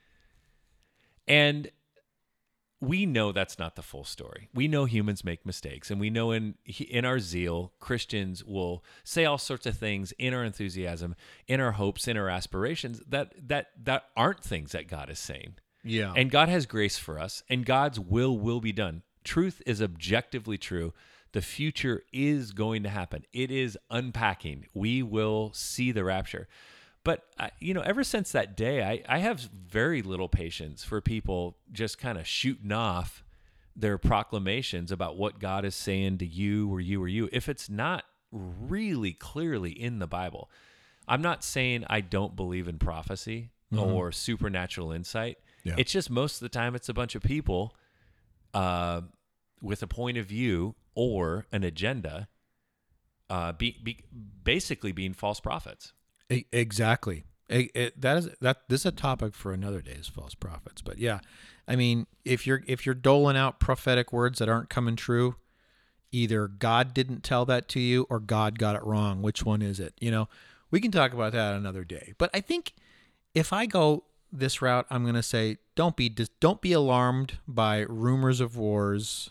And we know that's not the full story. We know humans make mistakes, and we know in in our zeal, Christians will say all sorts of things in our enthusiasm, in our hopes, in our aspirations that that that aren't things that God is saying. Yeah. And God has grace for us, and God's will will be done. Truth is objectively true. The future is going to happen. It is unpacking. We will see the rapture. But, uh, you know, ever since that day, I, I have very little patience for people just kind of shooting off their proclamations about what God is saying to you or you or you, if it's not really clearly in the Bible. I'm not saying I don't believe in prophecy mm-hmm. or supernatural insight. Yeah. It's just most of the time it's a bunch of people uh, with a point of view or an agenda uh, be, be basically being false prophets. Exactly. It, it, that is that. This is a topic for another day, is false prophets. But yeah, I mean, if you're if you're doling out prophetic words that aren't coming true, either God didn't tell that to you or God got it wrong. Which one is it? You know, we can talk about that another day. But I think if I go this route, I'm going to say don't be don't be alarmed by rumors of wars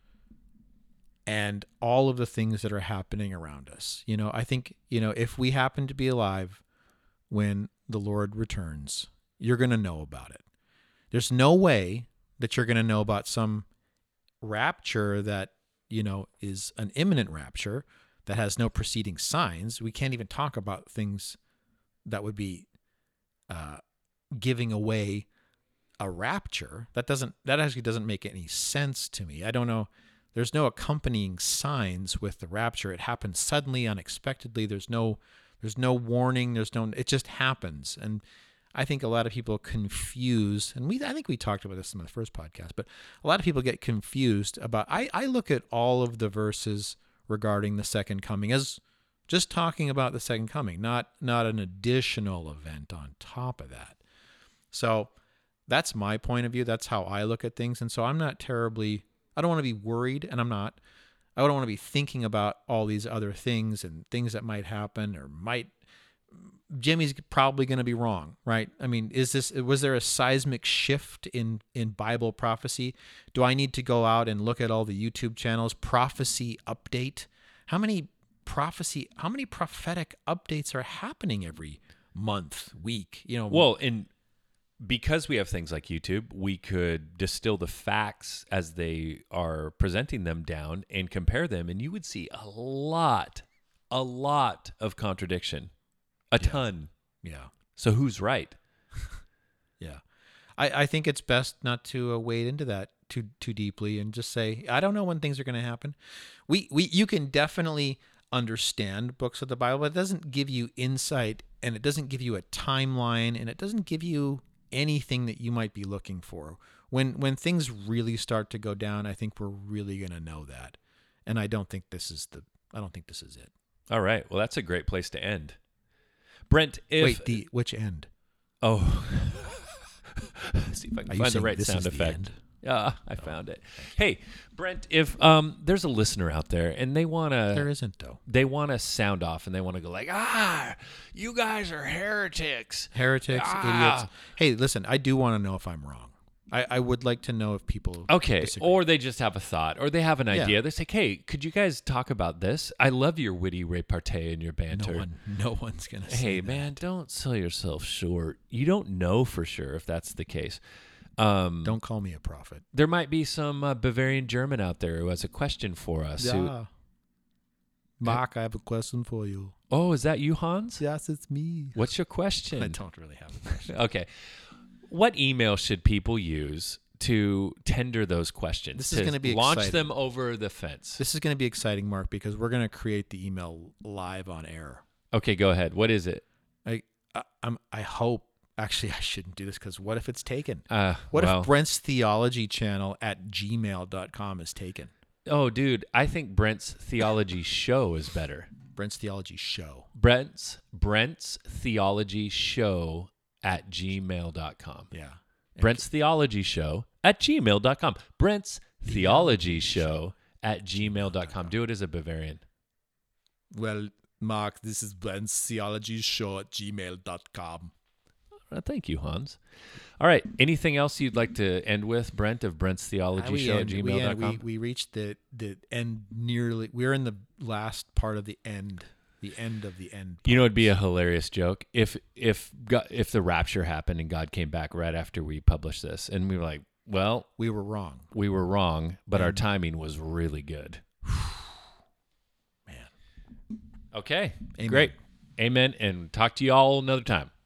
and all of the things that are happening around us. You know, I think, you know, if we happen to be alive when the Lord returns, you're going to know about it. There's no way that you're going to know about some rapture that, you know, is an imminent rapture that has no preceding signs. We can't even talk about things that would be uh, giving away a rapture. That doesn't, that actually doesn't make any sense to me. I don't know. There's no accompanying signs with the rapture. It happens suddenly, unexpectedly. There's no, there's no warning. There's no, it just happens. And I think a lot of people confuse, and we, I think we talked about this in the first podcast, but a lot of people get confused about, I, I look at all of the verses regarding the second coming as just talking about the second coming, not not an additional event on top of that. So that's my point of view. That's how I look at things. And so I'm not terribly, I don't want to be worried, and I'm not, I don't want to be thinking about all these other things and things that might happen or might, Jimmy's probably going to be wrong, right? I mean, is this, was there a seismic shift in, in Bible prophecy? Do I need to go out and look at all the YouTube channels, prophecy update? How many prophecy, how many prophetic updates are happening every month, week? You know, Well, and because we have things like YouTube, we could distill the facts as they are presenting them down and compare them, and you would see a lot, a lot of contradiction, a ton. yeah. So who's right? Yeah. I, I think it's best not to uh, wade into that too too deeply and just say, I don't know when things are going to happen. We we you can definitely understand books of the Bible, but it doesn't give you insight, and it doesn't give you a timeline, and it doesn't give you anything that you might be looking for. When when things really start to go down, I think we're really going to know that. And I don't think this is the I don't think this is it. All right. Well, that's a great place to end. Brent, if Wait, the which end? oh, see if I Are can you find the saying right this sound is the effect. end? Yeah, I found it. Hey, Brent, if um, there's a listener out there and they want There to, isn't though. they want to sound off and they want to go like, ah, you guys are heretics. Heretics, Ah. idiots. Hey, listen, I do want to know if I'm wrong. I, I would like to know if people Okay, disagree. or they just have a thought, or they have an Yeah. idea. They say, "Hey, could you guys talk about this? I love your witty repartee and your banter." no one, no one's gonna. say Hey, that. man, don't sell yourself short. You don't know for sure if that's the case. Um, Don't call me a prophet. There might be some uh, Bavarian German out there who has a question for us. who- Mark, I have a question for you. oh, is that you, Hans? Yes, it's me. What's your question? I don't really have a question. Okay. What email should people use to tender those questions? This is to gonna be launch exciting. them over the fence. This is going to be exciting, Mark, because we're going to create the email live on air. Okay, go ahead. What is it? I, I, I'm, I hope. Actually, I shouldn't do this because what if it's taken? Uh, What well, if Brent's Theology Channel at gmail dot com is taken? oh, dude, I think Brent's Theology Show is better. Brent's Theology Show. Brent's Brent's Theology Show at gmail dot com. Yeah. Brent's Theology Show at gmail dot com. Brent's Theology Show at gmail dot com. Do it as a Bavarian. Well, Mark, this is Brent's Theology Show at gmail dot com. Uh, thank you, Hans. All right. Anything else you'd like to end with, Brent, of Brent's Theology Show at we, gmail dot end, com? we, we reached the, the end nearly. We're in the last part of the end. The end of the end. You know, it'd be a hilarious joke if if God, if the rapture happened and God came back right after we published this, and we were like, "Well, We were wrong. we were wrong, but our And- timing was really good." Man. Okay, Amen. great, amen, and talk to you all another time.